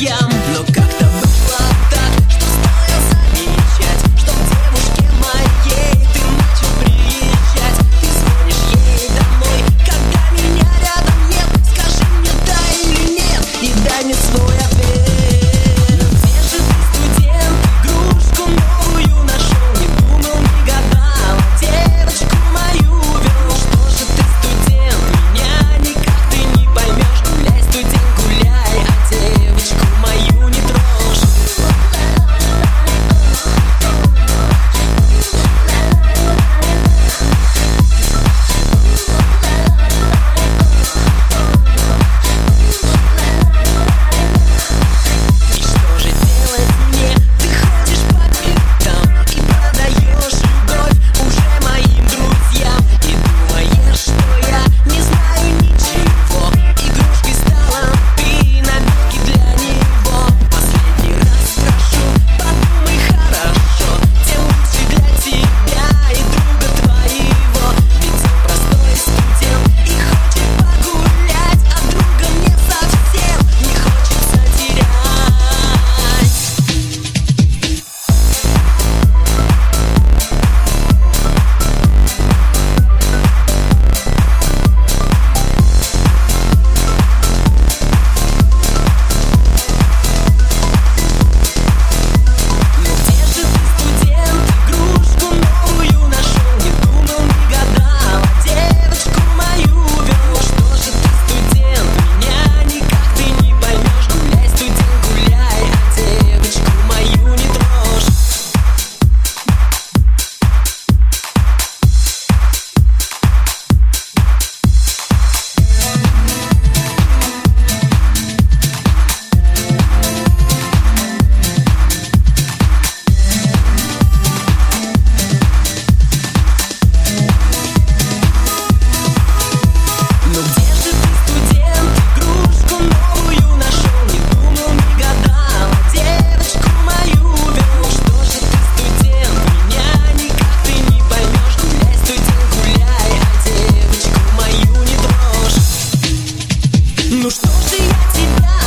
друзьям. Но как-то было так, что стоило замечать, что к девушке моей ты начал приезжать. Ты звонишь ей домой, когда меня рядом нет. Скажи мне да или нет, и дай мне свой ответ. Но где же ты, студент, игрушку новую нашел? Не думал, не гадал, девочку мою вел. Что же ты, студент, меня никак ты не поймешь. Гуляй, студент, гуляй, а девочку мою не трожь. И что же делать мне? Ты ходишь по пятам и продаешь любовь уже моим друзьям. И думаешь, что я не знаю ничего. Игрушкой стала ты навеки для него. Последний раз прошу, подумай хорошо. Тем лучше для тебя и друга твоего. Ведь он простой студент и хочет погулять, а друга мне совсем не хочется терять. Но где же ты, студент, игрушку новую нашел? Не думал, не гадал, а девочку мою вел. Что же ты, студент, меня никак ты не поймешь. Гуляй, студент, гуляй, а девочку мою не трожь. Но где же ты, студент, игрушку новую нашел? Не думал, не гадал, а девочку мою вел. Что же ты, студент, меня никак ты не поймешь. Гуляй, студент, гуляй, а девочку мою не трожь. Ну что же я тебя